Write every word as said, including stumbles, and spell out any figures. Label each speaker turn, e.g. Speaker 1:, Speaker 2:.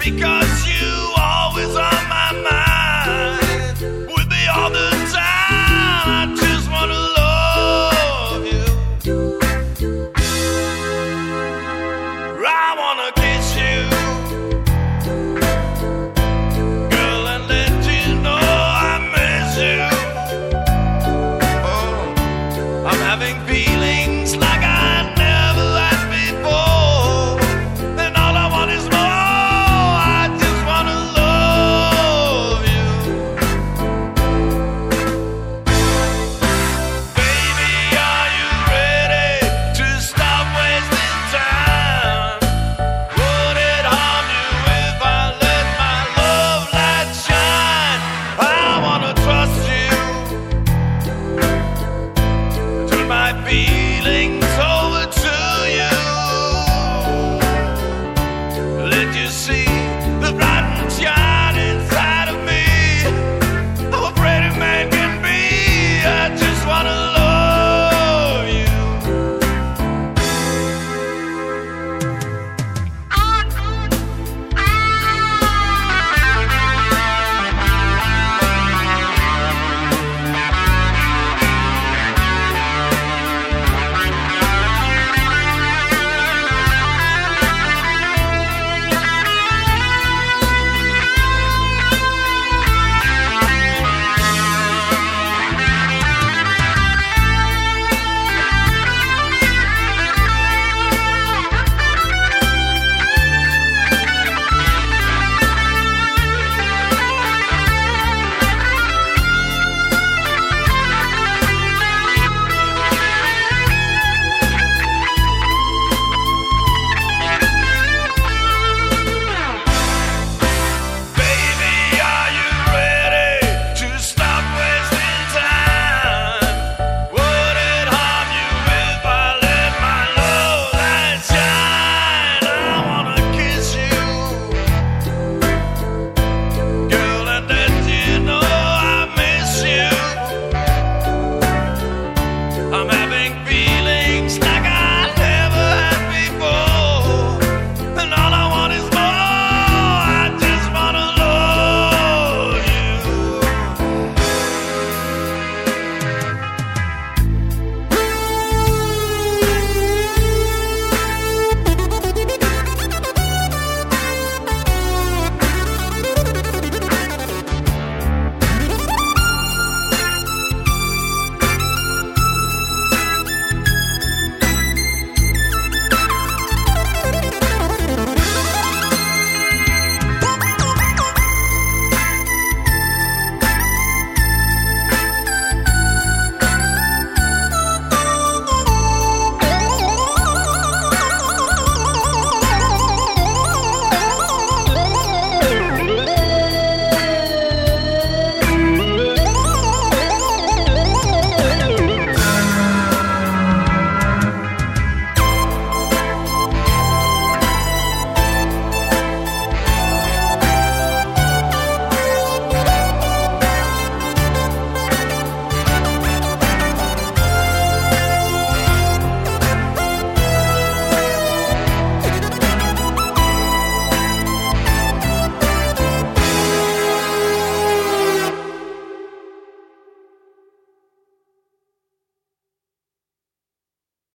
Speaker 1: because you always on my mind. With me all the time, I just wanna love you. I wanna kiss you, girl, and let you know I miss you. Oh, I'm having feelings like I never had before, and all I want is more. I just wanna love you. Baby, are you ready to stop wasting time? Would it harm you if I let my love light shine? I wanna trust you, turn my feelings over